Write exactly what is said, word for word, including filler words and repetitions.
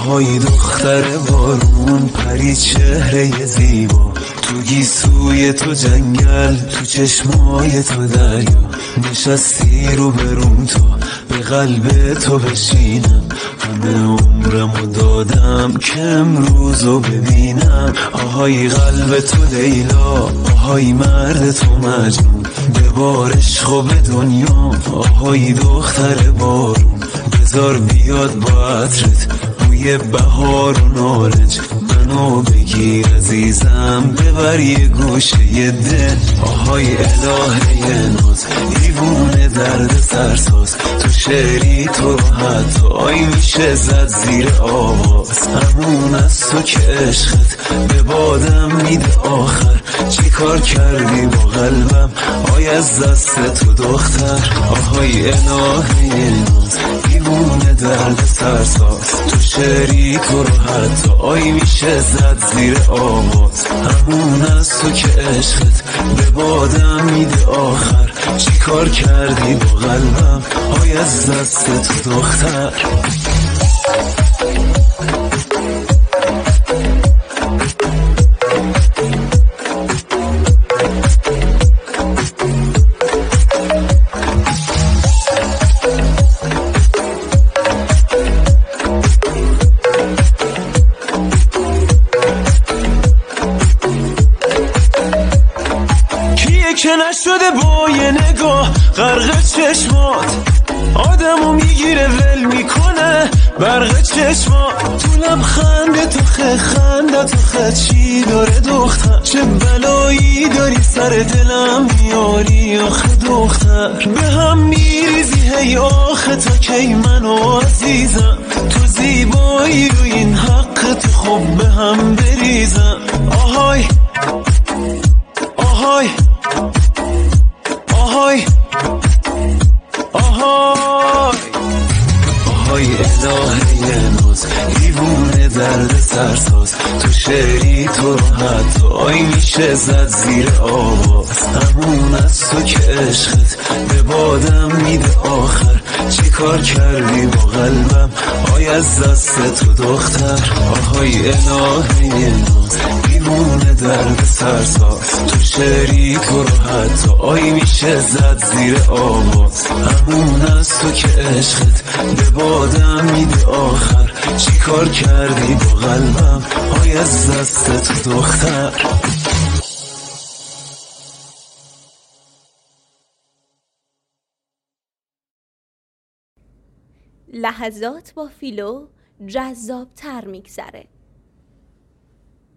آهای دختر بارون، پری چهره زیبا، تو گیسوی تو جنگل، تو چشمای تو دریا، نشستی رو بروم تا به قلب تو بشینم. همه عمرمو دادم که امروزو ببینم. آهای قلب تو لیلا، آهای مرد تو مجنون، ببار عشق به دنیا. آهای دختر بارون، بذار بیاد با عطرت بوی بهار و نارنج، منو بگیر عزیزم ببر یه گوشه دل. آهای الهه ناز، دیوونه درد سرساز، تو شعری تو رو حتی آی میشه زد زیر آواز. همون از تو که عشقت به بادم میده آخر، چی کار کردی با قلبم آی از دست تو دختر. آهای الهه ناز، دیوونه درد سرساز، تو شعری تو رو حتی آی میشه زد زیر آواز. همون از تو که عشقت به بادم میده آخر، چی کار کردی با قلبم آی از دست تو دختر. که نشده با یه نگاه غرق چشمات، آدمو میگیره ول میکنه برق چشمات. تو لبخند تو خه خنده تو خه چی داره دختر، چه بلایی داری سر دلم میاری آخه دختر. به هم میریزی هی آخه تا کی منو عزیزم، تو زیبایی رو این حق تو خوب به هم بریزم. آهای آهای آهای آهای آهای الهه ناز، دیوونه درد سرساز، تو شعری تو رو حتی آی میشه زد زیر آواز. همون از تو که عشقت به بادم میده آخر، چی کار کردی با قلبم آی از دست تو دختر. آهای الهه ناز، دیوونه درد سرساز، تو شعری تو رو حتی آی میشه زد زیر آواز. همون از تو که عشقت به بادم میده آخر، چی کار کردی با قلبم آی از دست تو دختر. لحظات با فیلو جذاب تر میگذره.